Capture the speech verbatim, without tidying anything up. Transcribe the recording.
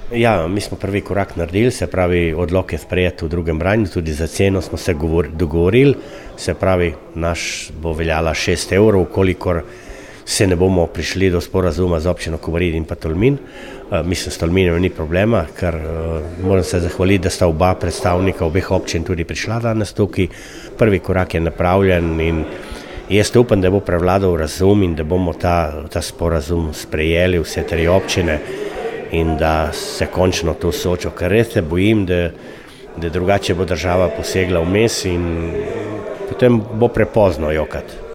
Ja, mi smo prvi korak naredili, se pravi, odlok je sprejet v drugem branju, tudi za ceno smo se govor, dogovorili, se pravi, naš bo veljala šest evrov, kolikor se ne bomo prišli do sporazuma z občino Kobarid in pa Tolmin. Uh, mislim, s Tolminom ni problema, ker uh, moram se zahvaliti, da sta oba predstavnika obeh občin tudi prišla danes tukaj. Prvi korak je napravljen in jaz upam, da bo prevladal razum in da bomo ta, ta sporazum sprejeli vse tri občine in da se končno to soočo, ker res se bojim, da, da drugače bo država posegla vmes in potem bo prepozno jokati.